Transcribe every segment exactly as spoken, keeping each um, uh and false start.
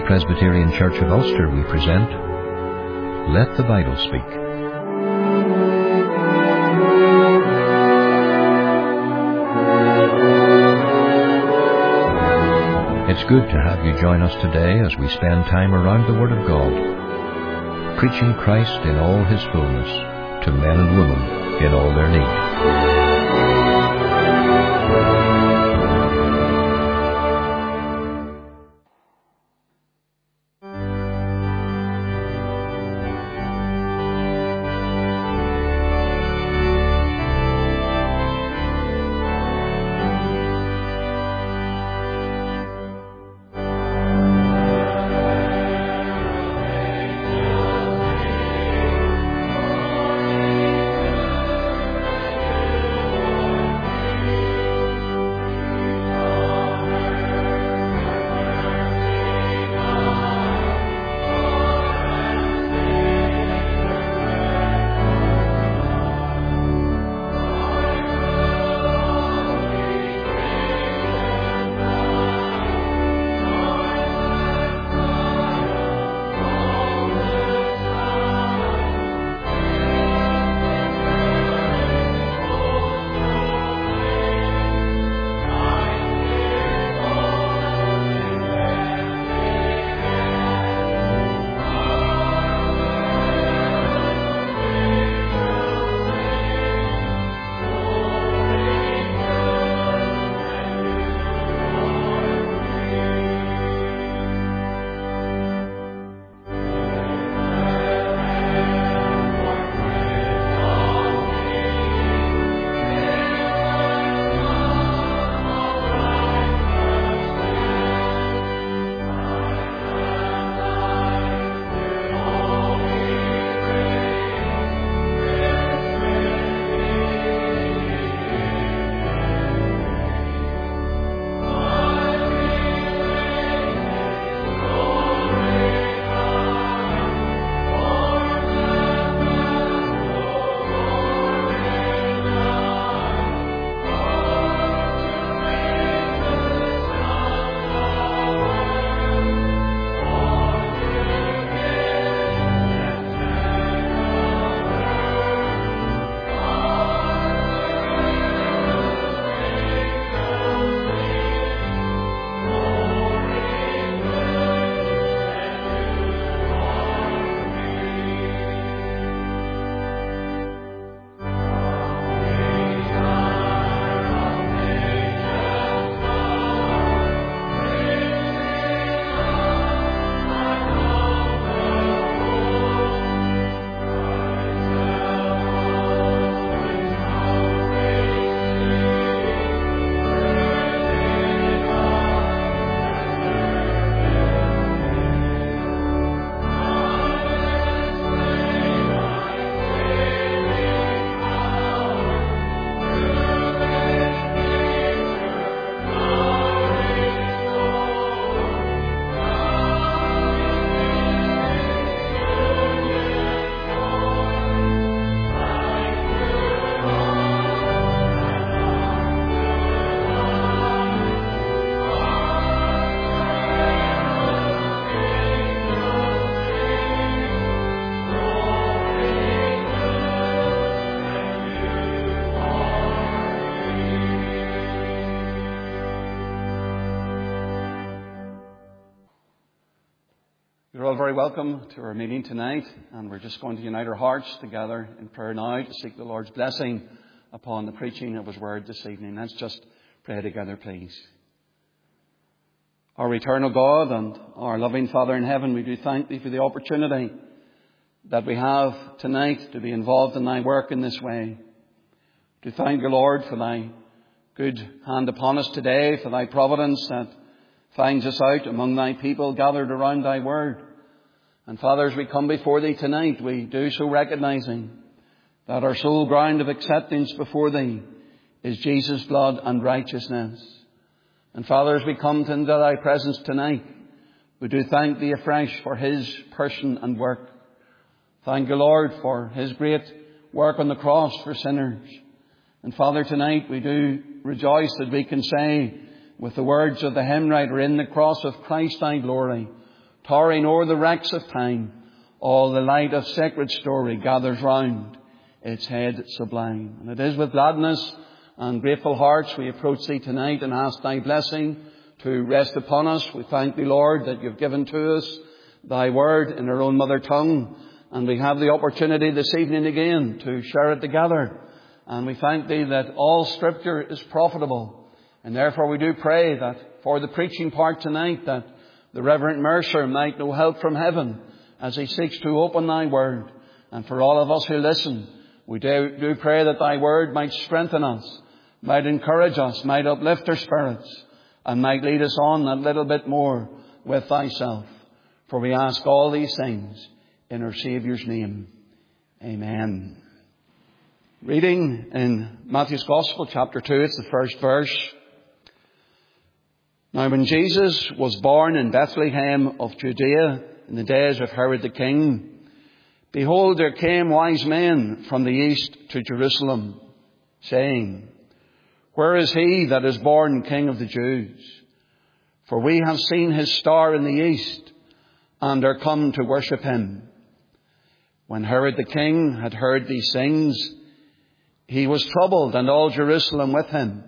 Free Presbyterian Church of Ulster, we present Let the Bible Speak. It's good to have you join us today as we spend time around the Word of God, preaching Christ in all His fullness to men and women in all their need. You're all very welcome to our meeting tonight, and we're just going to unite our hearts together in prayer now to seek the Lord's blessing upon the preaching of His Word this evening. Let's just pray together, please. Our eternal God and our loving Father in heaven, we do thank Thee for the opportunity that we have tonight to be involved in Thy work in this way. To thank the Lord for Thy good hand upon us today, for Thy providence that finds us out among Thy people gathered around Thy Word. And Father, as we come before Thee tonight, we do so recognizing that our sole ground of acceptance before Thee is Jesus' blood and righteousness. And Father, as we come into Thy presence tonight, we do thank Thee afresh for His person and work. Thank you, Lord, for His great work on the cross for sinners. And Father, tonight we do rejoice that we can say with the words of the hymn writer, in the cross of Christ thy glory, towering o'er the wrecks of time, all the light of sacred story gathers round its head sublime. And it is with gladness and grateful hearts we approach Thee tonight and ask Thy blessing to rest upon us. We thank Thee, Lord, that You've given to us Thy word in our own mother tongue, and we have the opportunity this evening again to share it together. And we thank Thee that all Scripture is profitable, and therefore we do pray that for the preaching part tonight, that the Reverend Mercer might know help from heaven as he seeks to open Thy word. And for all of us who listen, we do, do pray that Thy word might strengthen us, might encourage us, might uplift our spirits, and might lead us on that little bit more with Thyself. For we ask all these things in our Saviour's name. Amen. Reading in Matthew's Gospel, chapter two, it's the first verse. Now when Jesus was born in Bethlehem of Judea in the days of Herod the king, behold, there came wise men from the east to Jerusalem, saying, Where is he that is born King of the Jews? For we have seen his star in the east, and are come to worship him. When Herod the king had heard these things, he was troubled, and all Jerusalem with him.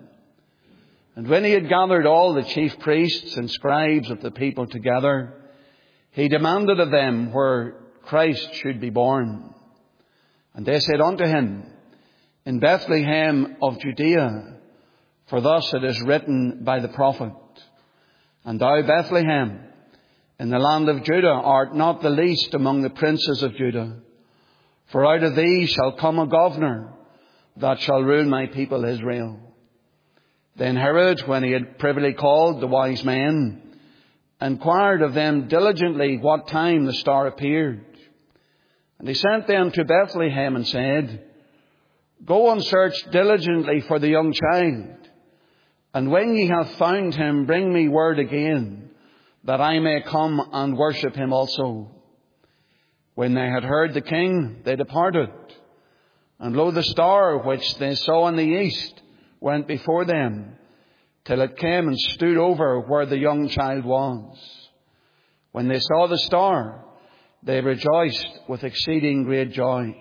And when he had gathered all the chief priests and scribes of the people together, he demanded of them where Christ should be born. And they said unto him, In Bethlehem of Judea, for thus it is written by the prophet, And thou, Bethlehem, in the land of Judah, art not the least among the princes of Judah. For out of thee shall come a governor that shall rule my people Israel. Then Herod, when he had privily called the wise men, inquired of them diligently what time the star appeared. And he sent them to Bethlehem and said, Go and search diligently for the young child, and when ye have found him, bring me word again, that I may come and worship him also. When they had heard the king, they departed. And lo, the star which they saw in the east went before them, till it came and stood over where the young child was. When they saw the star, they rejoiced with exceeding great joy.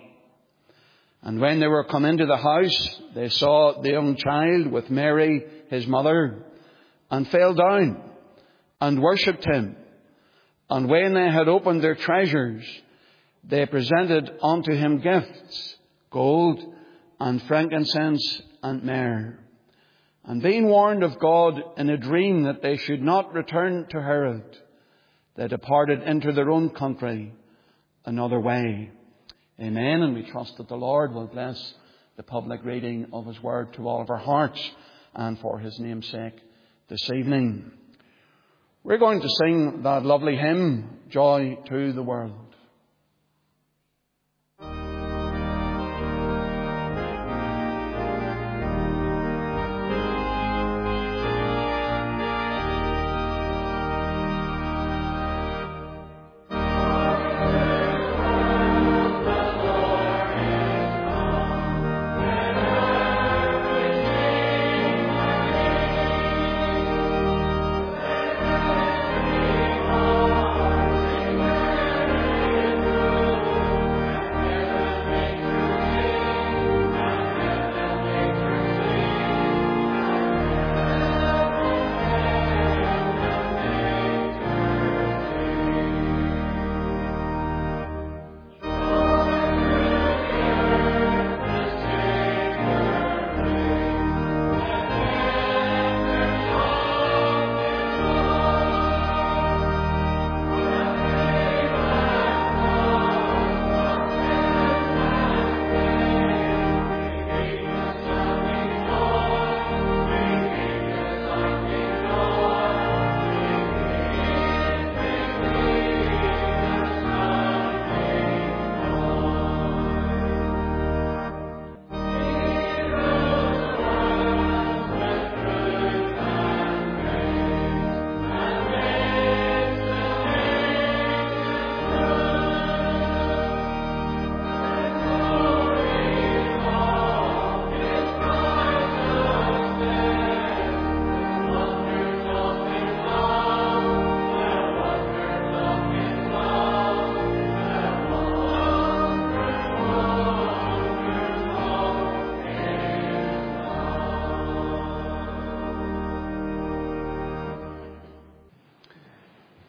And when they were come into the house, they saw the young child with Mary, his mother, and fell down and worshipped him. And when they had opened their treasures, they presented unto him gifts, gold and frankincense and myrrh. And being warned of God in a dream that they should not return to Herod, they departed into their own country another way. Amen. And we trust that the Lord will bless the public reading of His word to all of our hearts, and for His name's sake this evening. We're going to sing that lovely hymn, Joy to the World.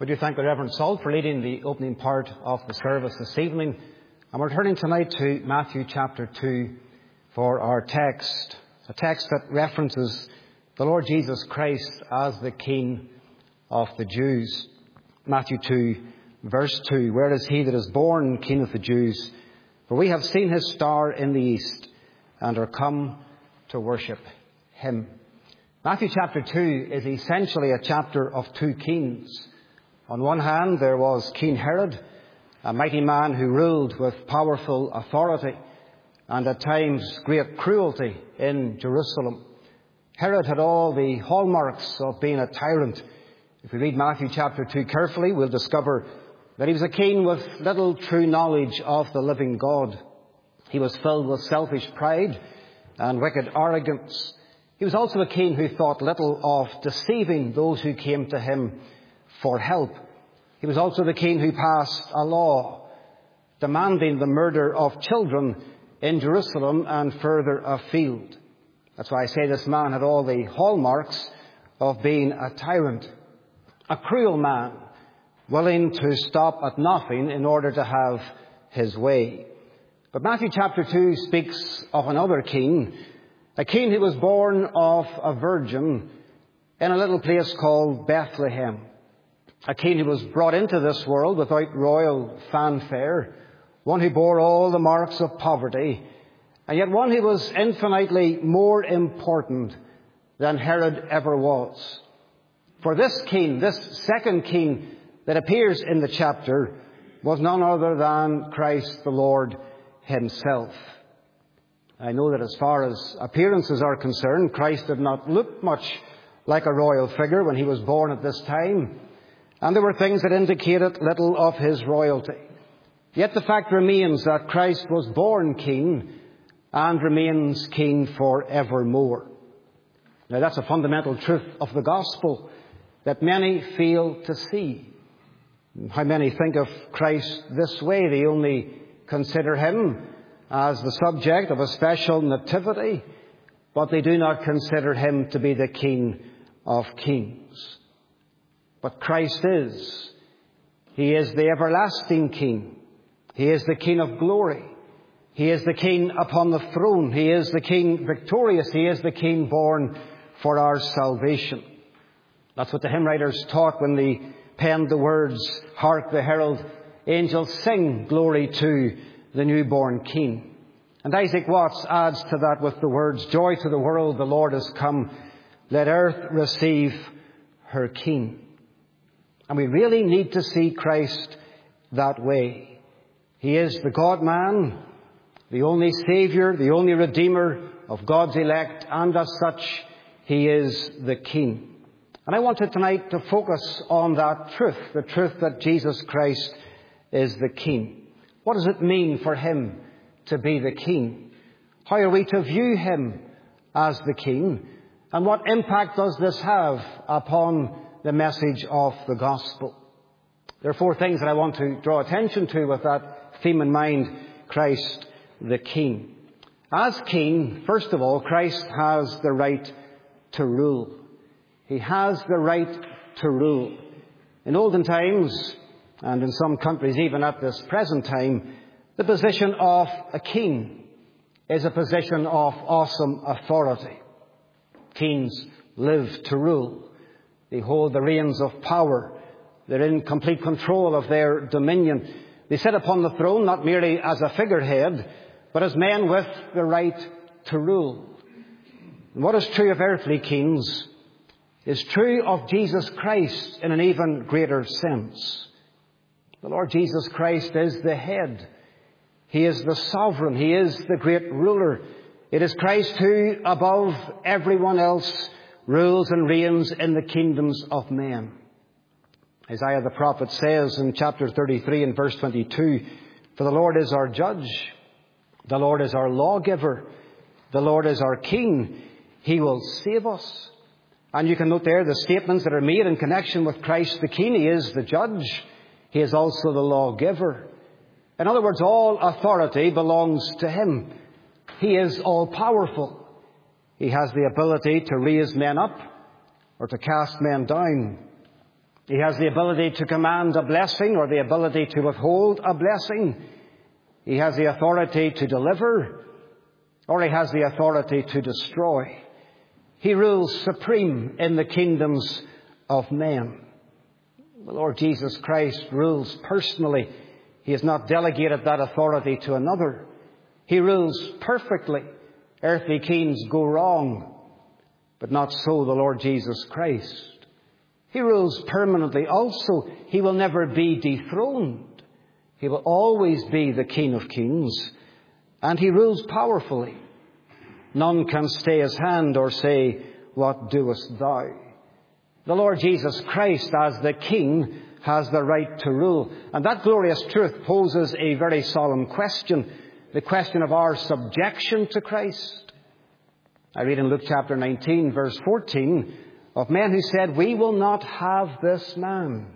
We do thank the Reverend Salt for leading the opening part of the service this evening. And we're turning tonight to Matthew chapter two for our text, a text that references the Lord Jesus Christ as the King of the Jews. Matthew two, verse two, "Where is he that is born King of the Jews? For we have seen his star in the east, and are come to worship him." Matthew chapter two is essentially a chapter of two kings. On one hand, there was King Herod, a mighty man who ruled with powerful authority and at times great cruelty in Jerusalem. Herod had all the hallmarks of being a tyrant. If we read Matthew chapter two carefully, we'll discover that he was a king with little true knowledge of the living God. He was filled with selfish pride and wicked arrogance. He was also a king who thought little of deceiving those who came to him for help. He was also the king who passed a law demanding the murder of children in Jerusalem and further afield. That's why I say this man had all the hallmarks of being a tyrant, a cruel man, willing to stop at nothing in order to have his way. But Matthew chapter two speaks of another king, a king who was born of a virgin in a little place called Bethlehem. A king who was brought into this world without royal fanfare, one who bore all the marks of poverty, and yet one who was infinitely more important than Herod ever was. For this king, this second king that appears in the chapter, was none other than Christ the Lord himself. I know that as far as appearances are concerned, Christ did not look much like a royal figure when he was born at this time, and there were things that indicated little of his royalty. Yet the fact remains that Christ was born king and remains king forevermore. Now that's a fundamental truth of the gospel that many fail to see. How many think of Christ this way? They only consider him as the subject of a special nativity, but they do not consider him to be the King of Kings. But Christ is. He is the everlasting King. He is the King of glory. He is the King upon the throne. He is the King victorious. He is the King born for our salvation. That's what the hymn writers taught when they penned the words, "Hark the herald angels sing, glory to the newborn King." And Isaac Watts adds to that with the words, "Joy to the world, the Lord has come. Let earth receive her King." And we really need to see Christ that way. He is the God-man, the only Saviour, the only Redeemer of God's elect, and as such, he is the King. And I wanted tonight to focus on that truth, the truth that Jesus Christ is the King. What does it mean for him to be the King? How are we to view him as the King? And what impact does this have upon the message of the gospel? There are four things that I want to draw attention to with that theme in mind, Christ the King. As King, first of all, Christ has the right to rule. He has the right to rule. In olden times, and in some countries even at this present time, the position of a king is a position of awesome authority. Kings live to rule. They hold the reins of power. They're in complete control of their dominion. They sit upon the throne not merely as a figurehead, but as men with the right to rule. And what is true of earthly kings is true of Jesus Christ in an even greater sense. The Lord Jesus Christ is the head. He is the sovereign. He is the great ruler. It is Christ who, above everyone else, rules and reigns in the kingdoms of men. Isaiah the prophet says in chapter thirty-three and verse twenty-two, "For the Lord is our judge. The Lord is our lawgiver. The Lord is our king. He will save us." And you can note there the statements that are made in connection with Christ the King. He is the judge. He is also the lawgiver. In other words, all authority belongs to him. He is all-powerful. He has the ability to raise men up or to cast men down. He has the ability to command a blessing or the ability to withhold a blessing. He has the authority to deliver, or he has the authority to destroy. He rules supreme in the kingdoms of men. The Lord Jesus Christ rules personally. He has not delegated that authority to another. He rules perfectly. Earthly kings go wrong, but not so the Lord Jesus Christ. He rules permanently also. He will never be dethroned. He will always be the King of Kings. And he rules powerfully. None can stay his hand or say, "What doest thou?" The Lord Jesus Christ, as the King, has the right to rule. And that glorious truth poses a very solemn question, the question of our subjection to Christ. I read in Luke chapter nineteen, verse fourteen, of men who said, "We will not have this man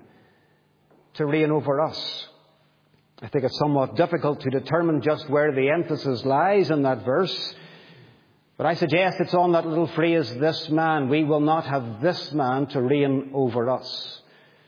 to reign over us." I think it's somewhat difficult to determine just where the emphasis lies in that verse. But I suggest it's on that little phrase, "this man." We will not have this man to reign over us.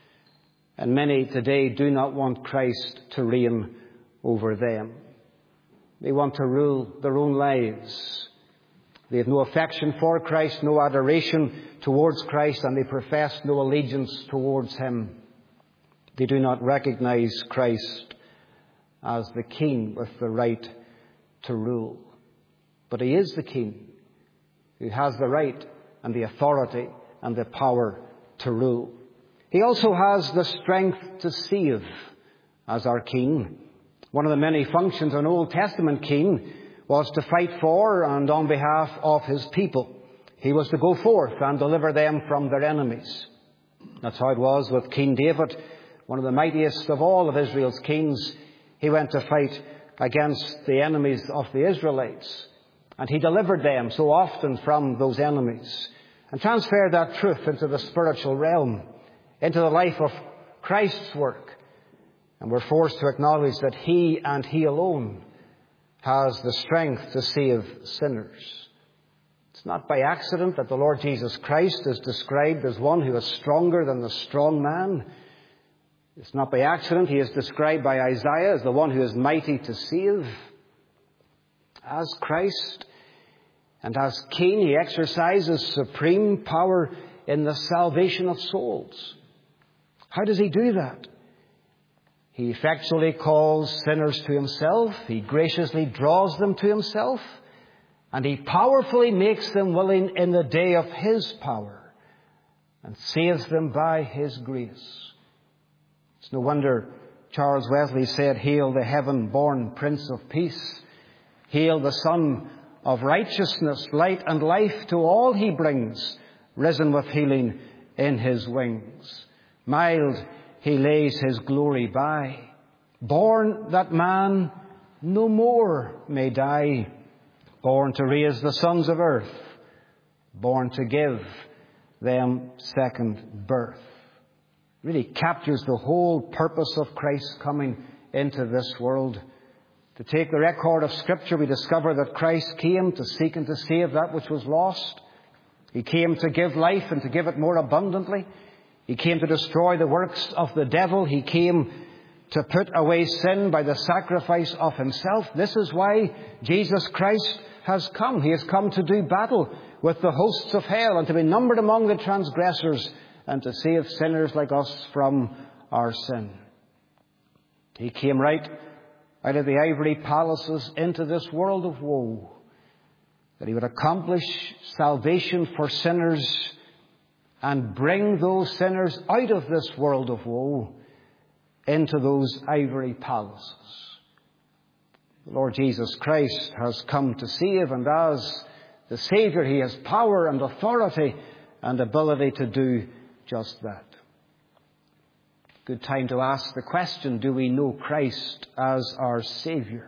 And many today do not want Christ to reign over them. They want to rule their own lives. They have no affection for Christ, no adoration towards Christ, and they profess no allegiance towards him. They do not recognize Christ as the King with the right to rule. But he is the King who has the right and the authority and the power to rule. He also has the strength to save as our King. One of the many functions of an Old Testament king was to fight for and on behalf of his people. He was to go forth and deliver them from their enemies. That's how it was with King David, one of the mightiest of all of Israel's kings. He went to fight against the enemies of the Israelites. And he delivered them so often from those enemies. And transferred that truth into the spiritual realm, into the life of Christ's work. And we're forced to acknowledge that he and he alone has the strength to save sinners. It's not by accident that the Lord Jesus Christ is described as one who is stronger than the strong man. It's not by accident he is described by Isaiah as the one who is mighty to save. As Christ and as King, he exercises supreme power in the salvation of souls. How does he do that? He effectually calls sinners to himself. He graciously draws them to himself. And he powerfully makes them willing in the day of his power and saves them by his grace. It's no wonder Charles Wesley said, "Hail the heaven-born Prince of Peace. Hail the Son of Righteousness, light and life to all he brings, risen with healing in his wings. Mild he lays his glory by, born that man no more may die, born to raise the sons of earth, born to give them second birth." Really captures the whole purpose of Christ's coming into this world. To take the record of Scripture, we discover that Christ came to seek and to save that which was lost. He came to give life and to give it more abundantly. He came to destroy the works of the devil. He came to put away sin by the sacrifice of himself. This is why Jesus Christ has come. He has come to do battle with the hosts of hell and to be numbered among the transgressors and to save sinners like us from our sin. He came right out of the ivory palaces into this world of woe, that he would accomplish salvation for sinners and bring those sinners out of this world of woe into those ivory palaces. The Lord Jesus Christ has come to save, and as the Savior, he has power and authority and ability to do just that. Good time to ask the question, do we know Christ as our Savior?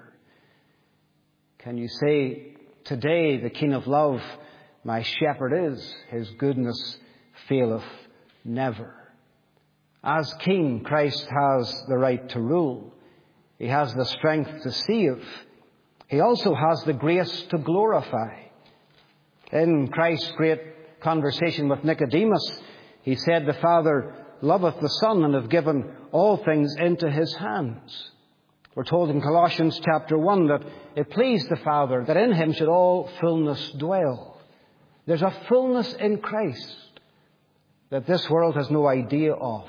Can you say today, the King of love, my shepherd is, his goodness faileth never. As King, Christ has the right to rule. He has the strength to save. He also has the grace to glorify. In Christ's great conversation with Nicodemus, he said, "The Father loveth the Son, and hath given all things into his hands. We're told in Colossians chapter one that it pleased the Father that in him should all fullness dwell. There's a fullness in Christ that this world has no idea of.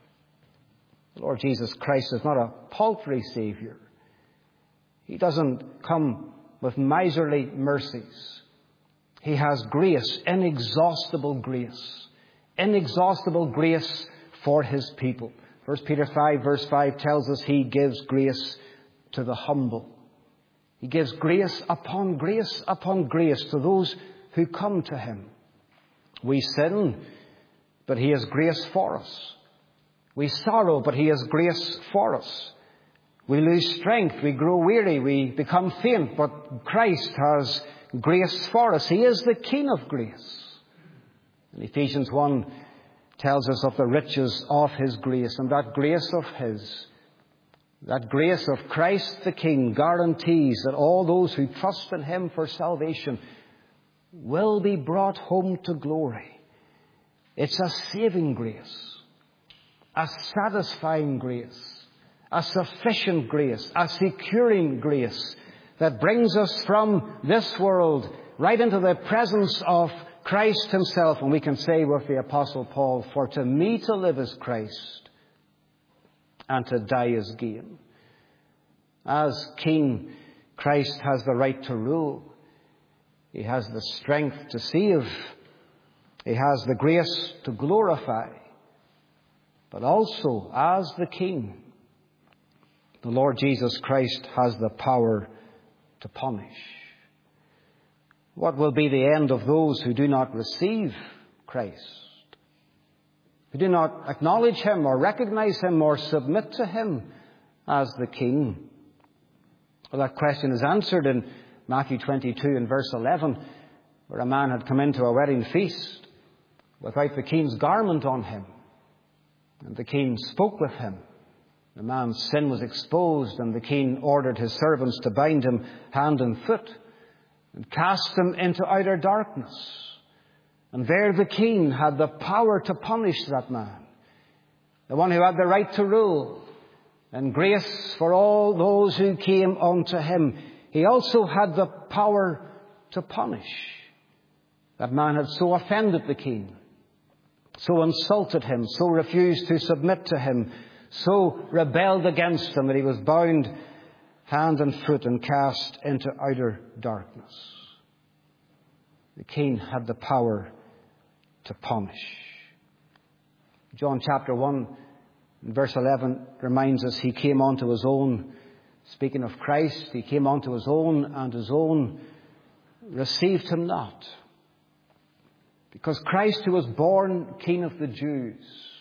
The Lord Jesus Christ is not a paltry Saviour. He doesn't come with miserly mercies. He has grace, inexhaustible grace. Inexhaustible grace for his people. First Peter five verse five tells us he gives grace to the humble. He gives grace upon grace upon grace to those who come to him. We sin, but he has grace for us. We sorrow, but he has grace for us. We lose strength, we grow weary, we become faint, but Christ has grace for us. He is the King of grace. And Ephesians one tells us of the riches of his grace, and that grace of his, that grace of Christ the King guarantees that all those who trust in him for salvation will be brought home to glory. It's a saving grace, a satisfying grace, a sufficient grace, a securing grace that brings us from this world right into the presence of Christ himself. And we can say with the Apostle Paul, for to me to live is Christ, and to die is gain. As King, Christ has the right to rule. He has the strength to save. He has the grace to glorify. But also, as the King, the Lord Jesus Christ has the power to punish. What will be the end of those who do not receive Christ? Who do not acknowledge him or recognize him or submit to him as the King? Well, that question is answered in Matthew twenty-two and verse eleven, where a man had come into a wedding feast without the king's garment on him. And the king spoke with him. The man's sin was exposed, and the king ordered his servants to bind him hand and foot and cast him into outer darkness. And there the king had the power to punish that man, the one who had the right to rule, and grace for all those who came unto him. He also had the power to punish. That man had so offended the king, so insulted him, so refused to submit to him, so rebelled against him that he was bound hand and foot and cast into outer darkness. The king had the power to punish. John chapter one, verse eleven reminds us he came unto his own. Speaking of Christ, he came unto his own, and his own received him not. Because Christ, who was born King of the Jews,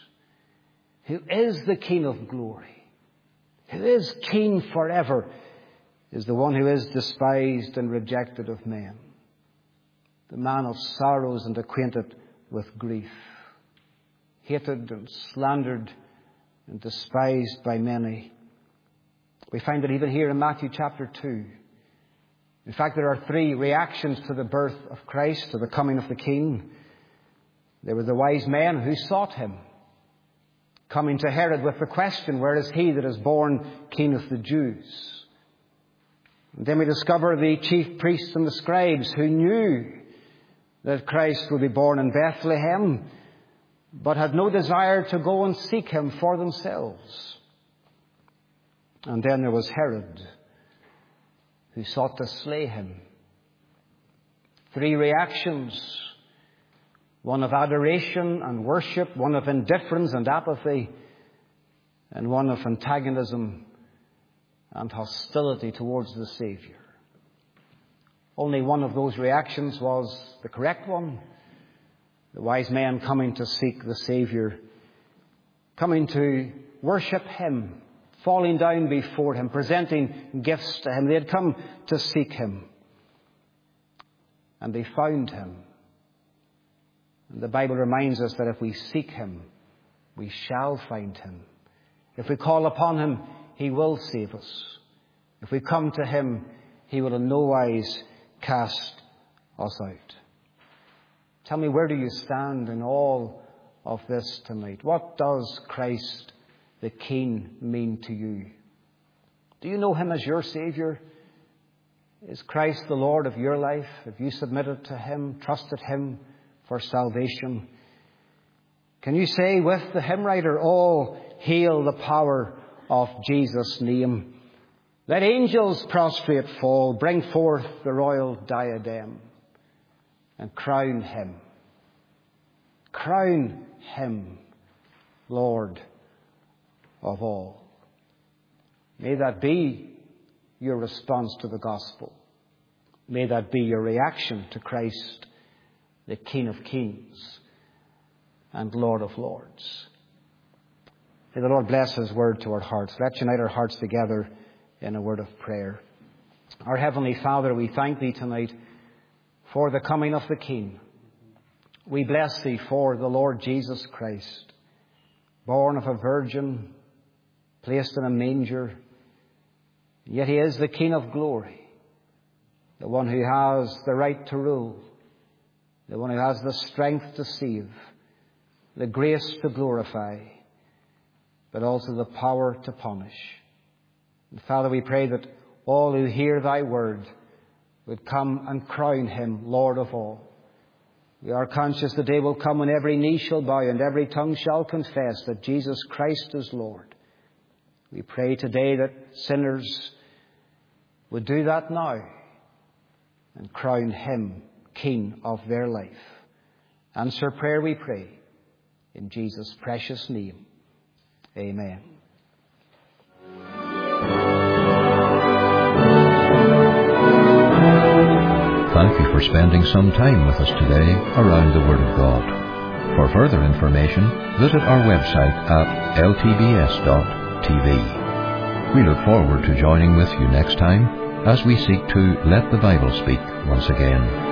who is the King of glory, who is King forever, is the one who is despised and rejected of men, the man of sorrows and acquainted with grief, hated and slandered and despised by many. We find it even here in Matthew chapter two. In fact, there are three reactions to the birth of Christ, to the coming of the King. There were the wise men who sought him, coming to Herod with the question, where is he that is born King of the Jews? And then we discover the chief priests and the scribes who knew that Christ would be born in Bethlehem, but had no desire to go and seek him for themselves. And then there was Herod, who sought to slay him. Three reactions. One of adoration and worship, one of indifference and apathy, and one of antagonism and hostility towards the Savior. Only one of those reactions was the correct one. The wise men coming to seek the Savior, coming to worship him, falling down before him, presenting gifts to him. They had come to seek him. And they found him. And the Bible reminds us that if we seek him, we shall find him. If we call upon him, he will save us. If we come to him, he will in no wise cast us out. Tell me, where do you stand in all of this tonight. What does Christ the King mean to you? Do you know him as your Saviour? Is Christ the Lord of your life? Have you submitted to him, trusted him for salvation? Can you say with the hymn writer, all hail the power of Jesus' name? Let angels prostrate fall, bring forth the royal diadem, and crown him. Crown him Lord of all. May that be your response to the gospel. May that be your reaction to Christ, the King of Kings and Lord of Lords. May the Lord bless his word to our hearts. Let's unite our hearts together in a word of prayer. Our Heavenly Father, we thank thee tonight for the coming of the King. We bless thee for the Lord Jesus Christ, born of a virgin, placed in a manger, yet he is the King of glory, the one who has the right to rule, the one who has the strength to save, the grace to glorify, but also the power to punish. And Father, we pray that all who hear thy word would come and crown him Lord of all. We are conscious the day will come when every knee shall bow and every tongue shall confess that Jesus Christ is Lord. We pray today that sinners would do that now and crown him King of their life. Answer prayer, we pray, in Jesus' precious name. Amen. Thank you for spending some time with us today around the Word of God. For further information, visit our website at l t b s dot t v. We look forward to joining with you next time as we seek to let the Bible speak once again.